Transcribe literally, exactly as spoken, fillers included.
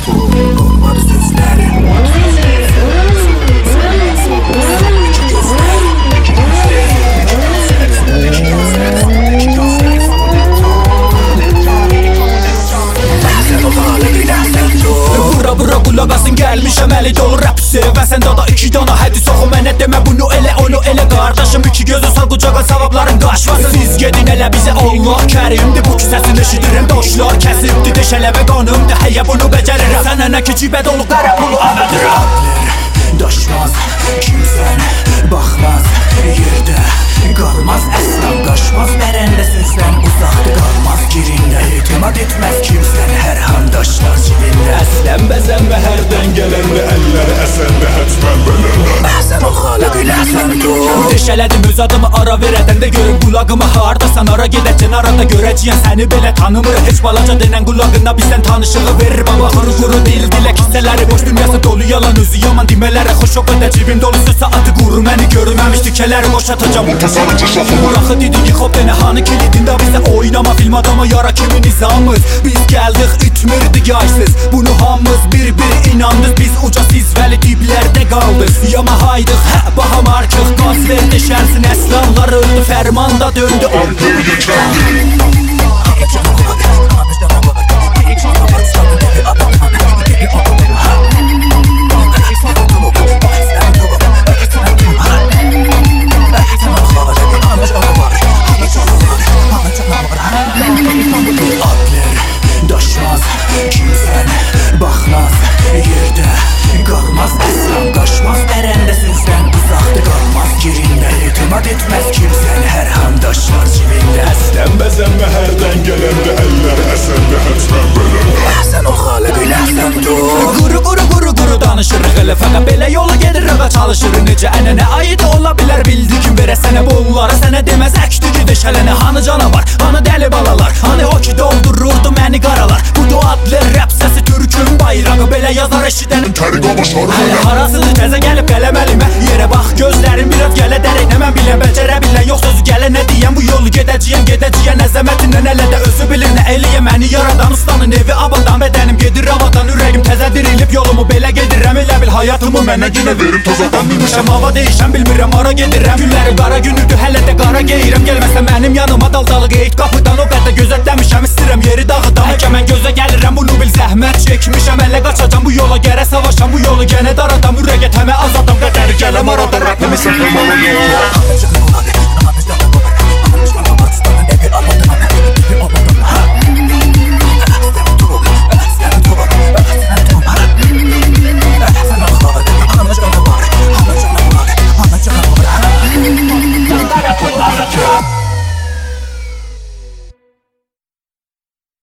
Olmadı sözlerim. Bura bura qulaq asın gəlmişəm əli dolu rap sevəsən dada iki dana hədis oxu mənə demə bunu elə onu elə qardaşım iki gözü sal qucağa savabların qaşmasın siz gedin elə bizə Allah kərimdir bu kisəsini eşidirəm doşlar kəsibdir deşələ və qanımdır həyə bunu becərirəm sənə nə ki cibə dolu qara pulu əmədirəm daşmaz kimsən baxmaz yerdə qalmaz əslan qaşmaz verəndə sözdən uzaqda qalmaz girində etimad etməz kimsən hər handaşlar cibində əslən bəzən və hərdən gələndə əlləri əsəndə hətmən bölürlər əhsən ol xalıq ilə əhsən dur deşələdim öz adımı ara verədəndə görüm qulağımı hardasan ara gedəcən arada görəcəyən səni belə tanımır heç balaca denən qulağına bizdən tanışığı verir baba xuru quru dil dilə kissələri boş dünyası dolu yalan özü yaman demələrə xoş o qədər cibim dolusu saatı quru məni görməmiş dikələri boşatacam Buraxı dedik ki hop denə hanı kilidində bizə oynama film adama yara kimi nizamız biz gəldik itmirdik yaysız bunu hamımız bir-bir inandıq biz uca siz vəli diblərdə qaldıq yama haydıq hə baha markıq qaz ver deşərsin əslanlar öldü fərmanda döndü Ankara geçerli etməz kimsən hər handaşlar cibində Əslən bəzən və hərdən gələndə əlləri əsəndə hətmən bölürlər Əhsən ol xalıq ilə əhsən dur Quru quru quru quru danışırıq elə fəqə belə yola gedirıq və çalışırıq necə ənənə aid ola bilər bildikim verə sənə bunları sənə deməz əkdi ki deşələnə hanı canavar hanı dəli balalar hanı o ki doldururdu məni qaralar budu adlı rap səsi türkün bayrağı belə yazar eşidənim kəriq olmuşlar hələ harasıdır təzə gəlib qələm əlimə yerə bax gözlərim biraz gələ dərək nə mən biləm becərə bilən yox sözü gələ nə deyəm bu yolu gedəcəyəm gedəcəyən əzəmətindən elə də özü bilir nə eləyə məni yaradan ustanın evi abadan bədənim gedir havadan ürəyim təzə dirilib yolumu belə gedirəm elə bil həyatımı mənə yenə verib tazadan bilmişəm hava deyişəm bilmirəm ara gedirəm günlərim qara günüdür hələ də qara geyirəm gəlməsə mənim yanıma daldalı qeyd qapıdan o qədər gözətləmişəm istirəm yeri dağıdan həkə mən gözə gəlirəm bunu bil zəhmət çəkmişəm ələ qaçacam bu yola gərə savaşam bu yolu gənə daradam ürəyə təmə azadam qədəri gələm arada rəpimi səxləmalıyım